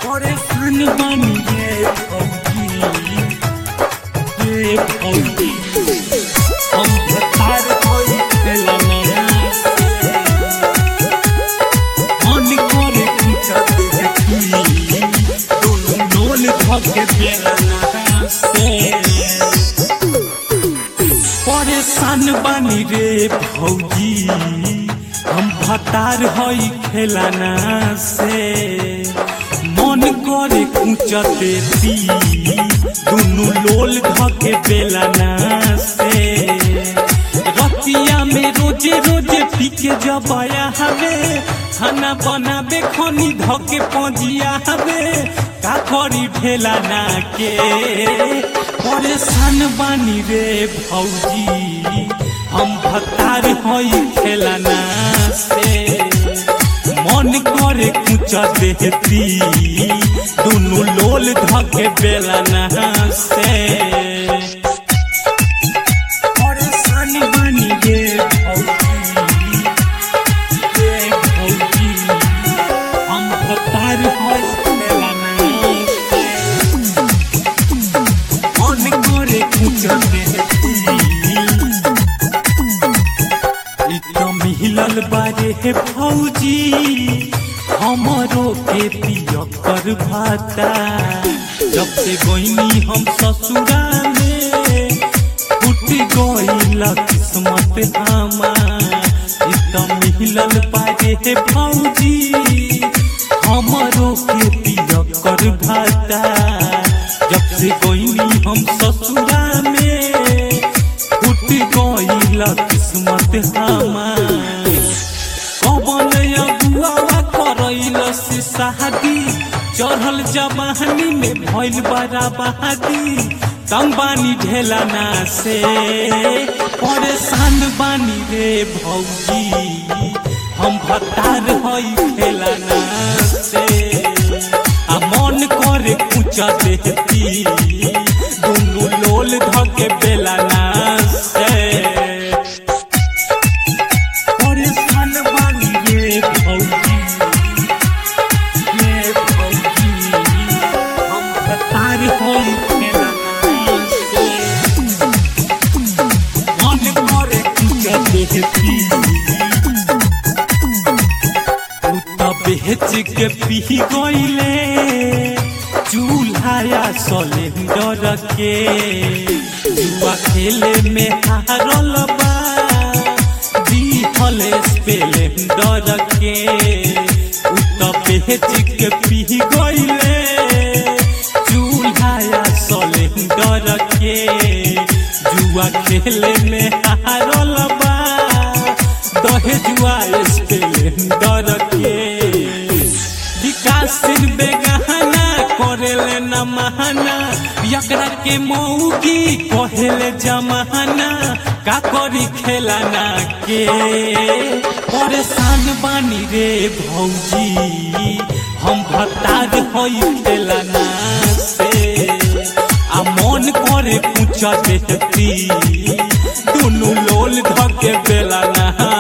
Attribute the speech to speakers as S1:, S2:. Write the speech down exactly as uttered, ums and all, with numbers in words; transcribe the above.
S1: परेशान बानी रे भौजी रे भौजी हम भतार होई खेला नया मन करे कुछ देखी दोनों नोल धके बेला नया से परेशान बानी रे भौजी हम भतार होई खेलाना से मन करे कुचा देती दुनु लोल धके बेलाना से रतिया में रोजे रोजे पीके जबाया हवे खाना बनाबे खनी धके पजिया हवे का करी ढेलाना के परेशान बानी रे भौजी हम भतार होई खेलाना से मन करे कुचा देती दुनु लोल धके बेलाना से परेशान बानी रे भौजी रे भौजी हम भतार होई खेलाना से मन करे कुचा देती मिलल बारे हे भौजी हमरो के पियकर भाता जब से गईनी हम ससुरा में फूट गईल किस्मत हमार मिलल बारे हे भौजी हमरो के पियकर भाता जब से गईनी हम ससुरा में फूट गईल किस्मत हमार कौन अगुआ करैल से शादी चढ़ल जवानी में भइल बड़ा बहादी तंग बानी ढेलाना से परेशान बानी रे भौजी हम भतार होई खेलाना से आ मन करे कुचा देती दुनु लोल धके बेलाना से परेशान बानी रे भौजी रे भौजी हम भतार होई खेलाना से मन करे कुचा देती उता बेच के पी गईले चूल्हा सिलेंडर के जुआ खेले में हारल बा दिहल स्प्लेंडर के उता बेच के पी गईले चूल्हा सिलेंडर के जुआ खेले में हारल बा दहेजुआ स्प्लेंडर के विकास बेगहना करेले न महाना यकरा के मौगी कहेले जमाना का करी खेलाना के परेशान बानी रे भौजी हम भतार होई खेलाना से आ मन करे पूछा देती दुनु लोल धके बेलाना